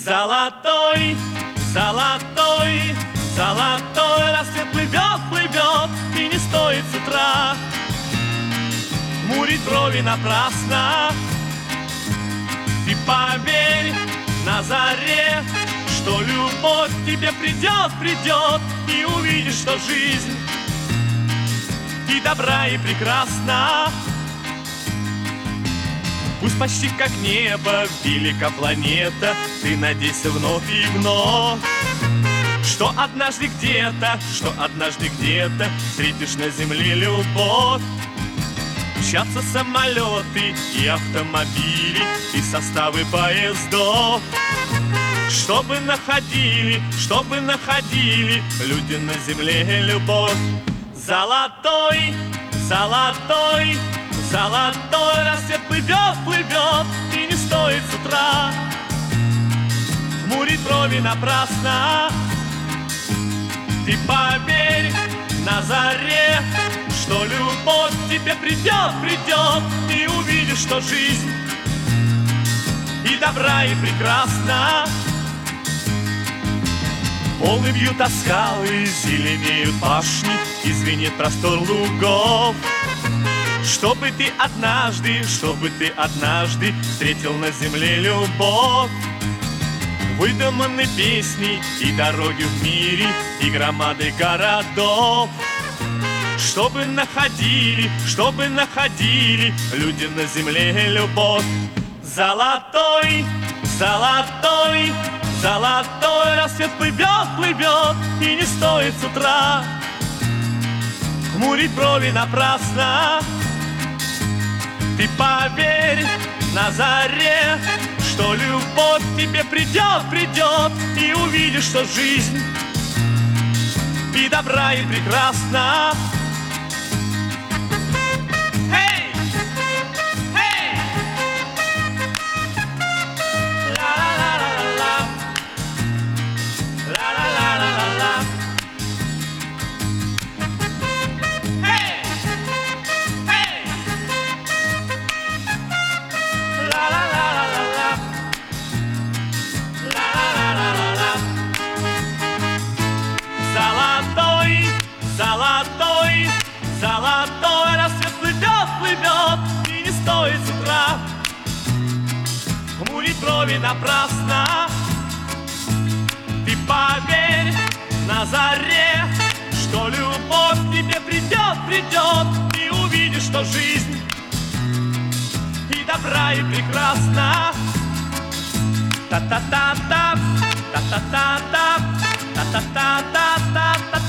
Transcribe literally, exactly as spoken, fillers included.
Золотой, золотой, золотой рассвет плывет, плывет, и не стоит с утра хмурить брови напрасно. Ты поверь на заре, что любовь к тебе придет, придет, и увидишь, что жизнь и добра, и прекрасна. Пусть почти как небо, велика планета, ты надейся вновь и вновь, что однажды где-то, что однажды где-то встретишь на земле любовь. Мчатся самолеты и автомобили, и составы поездов, чтобы находили, чтобы находили люди на земле любовь. Золотой, золотой, золотой рассвет плывет, плывет, и не стоит с утра хмурить брови напрасно. Ты поверь на заре, что любовь к тебе придет, придет, и увидишь, что жизнь и добра, и прекрасна. Волны бьют о скалы, зеленеют пашни, и звенит простор лугов. Чтобы ты однажды, чтобы ты однажды встретил на земле любовь. Выдуманы песни и дороги в мире, и громады городов, чтобы находили, чтобы находили люди на земле любовь. Золотой, золотой, золотой рассвет плывет, плывет, и не стоит с утра хмурить брови напрасно. Ты поверь на заре, что любовь к тебе придет, придет, и увидишь, что жизнь и добра, и прекрасна. Эй! Эй! Ла-ла-ла-ла-ла-ла. Ла-ла-ла-ла-ла-ла. Эй! Эй! Ла-ла-ла-ла-ла-ла. Ла-ла-ла-ла-ла-ла. Золотой, золотой, золотой рассвет плывет, плывет, и не стоит с утра хмурить брови напрасно. Ты поверь на заре, что любовь к тебе придет, придет, и увидишь, что жизнь и добра, и прекрасна. Та-та-та-та, та-та-та-та, та-та-та-та-та.